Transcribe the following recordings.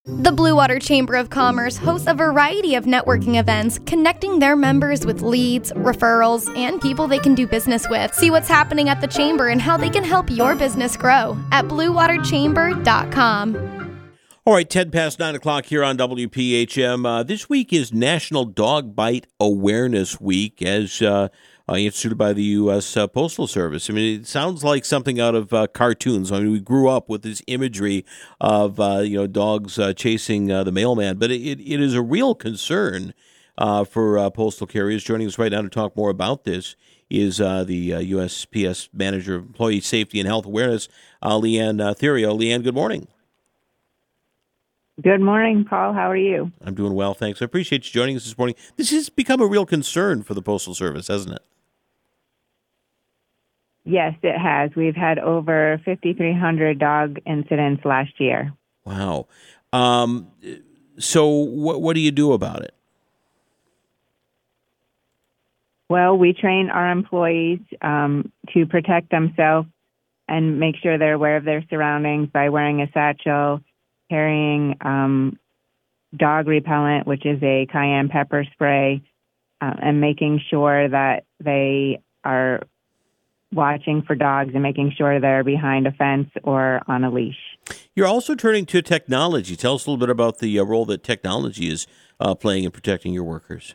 The Blue Water Chamber of Commerce hosts a variety of networking events, connecting their members with leads, referrals, and people they can do business with. See what's happening at the Chamber and how they can help your business grow at bluewaterchamber.com. All right, 10 past 9 o'clock here on WPHM. This week is National Dog Bite Awareness Week, as instituted by the U.S. Postal Service. I mean, it sounds like something out of cartoons. I mean, we grew up with this imagery of dogs chasing the mailman, but it is a real concern for postal carriers. Joining us right now to talk more about this is the USPS Manager of Employee Safety and Health Awareness, Leanne Theriault. Leanne, good morning. Good morning, Paul. How are you? I'm doing well, thanks. I appreciate you joining us this morning. This has become a real concern for the Postal Service, hasn't it? Yes, it has. We've had over 5,300 dog incidents last year. Wow. So what do you do about it? Well, we train our employees to protect themselves and make sure they're aware of their surroundings by wearing a satchel, carrying dog repellent, which is a cayenne pepper spray, and making sure that they are watching for dogs and making sure they're behind a fence or on a leash. You're also turning to technology. Tell us a little bit about the role that technology is playing in protecting your workers.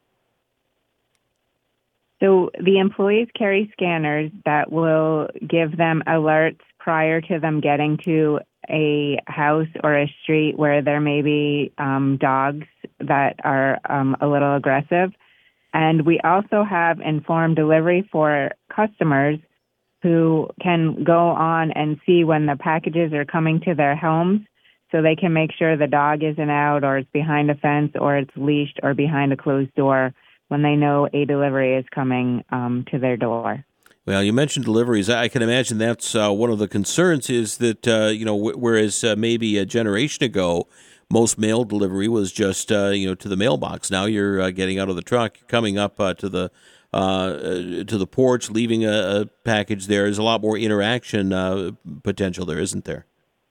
So the employees carry scanners that will give them alerts prior to them getting to a house or a street where there may be dogs that are a little aggressive. And we also have informed delivery for customers who can go on and see when the packages are coming to their homes, so they can make sure the dog isn't out or it's behind a fence or it's leashed or behind a closed door when they know a delivery is coming to their door. Well, you mentioned deliveries. I can imagine that's one of the concerns is that, whereas maybe a generation ago, most mail delivery was just, to the mailbox. Now you're getting out of the truck, coming up to the porch, leaving a package there. There's a lot more interaction potential there, isn't there?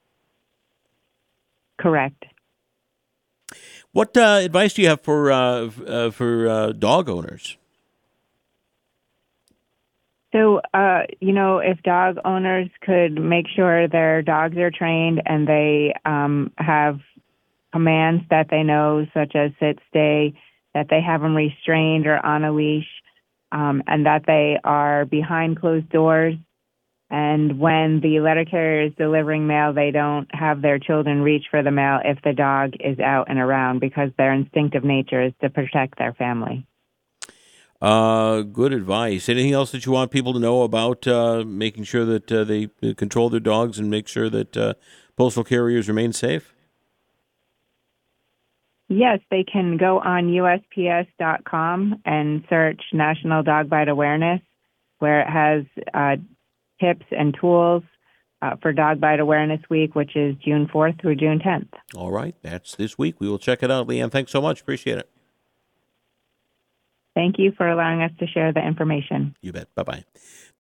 Correct. What advice do you have for dog owners? So, if dog owners could make sure their dogs are trained and they have commands that they know, such as sit, stay, that they have them restrained or on a leash, and that they are behind closed doors. And when the letter carrier is delivering mail, they don't have their children reach for the mail if the dog is out and around, because their instinctive nature is to protect their family. Good advice. Anything else that you want people to know about making sure that they control their dogs and make sure that postal carriers remain safe? Yes, they can go on USPS.com and search National Dog Bite Awareness, where it has tips and tools for Dog Bite Awareness Week, which is June 4th through June 10th. All right. That's this week. We will check it out. Leanne, thanks so much. Appreciate it. Thank you for allowing us to share the information. You bet. Bye-bye.